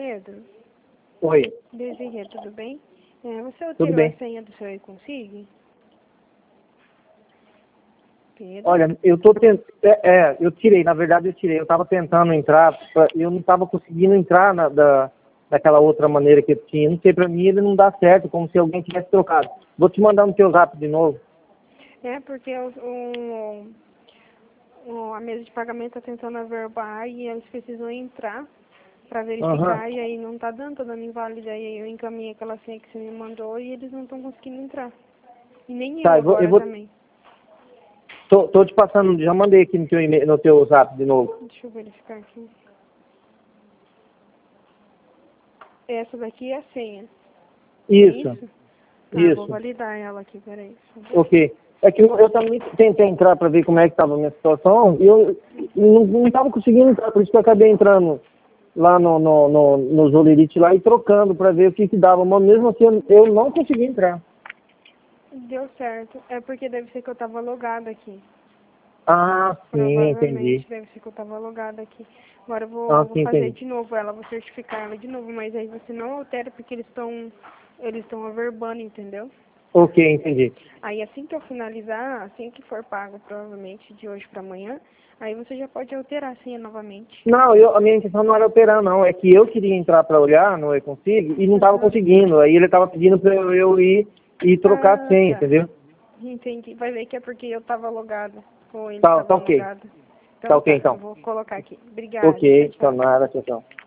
Pedro. Oi. Desirê, tudo bem? Você Tudo alterou bem. a senha do seu e-consigue? Pedro? Olha, eu tô tentando... eu tirei, na verdade eu tirei. Eu estava tentando entrar, eu não estava conseguindo entrar daquela outra maneira que eu tinha. Não sei, para mim ele não dá certo, como se alguém tivesse trocado. Vou te mandar no teu zap de novo. Porque a mesa de pagamento está tentando averbar e eles precisam entrar para Aham. verificar e aí não tá dando inválido. Aí eu encaminhei aquela senha que você me mandou e eles não estão conseguindo entrar. E nem eu Tá, eu agora vou... também. Tô te passando, já mandei aqui no teu, no teu zap de novo. Deixa eu verificar aqui. Essa daqui é a senha. É Isso, isso? Tá, vou isso. validar ela aqui, peraí. Só um pouquinho. Ok. É que eu também tentei entrar para ver como é que estava a minha situação e eu não estava conseguindo entrar, por isso que eu acabei entrando lá no Zolerite lá e trocando para ver o que dava, mas mesmo assim eu não consegui entrar. Deu certo. É porque deve ser que eu tava logada aqui. Ah, sim, entendi. Provavelmente deve ser que eu tava logada aqui. Agora eu Ah, vou sim, fazer entendi. de novo ela, vou certificar ela de novo, mas aí você não altera porque eles estão averbando, entendeu? Ok, entendi. Aí assim que eu finalizar, assim que for pago, provavelmente de hoje pra amanhã, aí você já pode alterar a senha novamente. Não, a minha intenção não era operar, não. É que eu queria entrar para olhar no e-consigo e não estava Aham. conseguindo. Aí ele estava pedindo para eu ir e trocar a Ah, senha, tá. entendeu? Entendi. Vai ver que é porque eu tava logada, ou eles Tá estavam ok. logados. Tá Então ok, tá, eu então. vou colocar aqui. Obrigada, tchau, Ok, tá tchau. nada, tchau, tchau.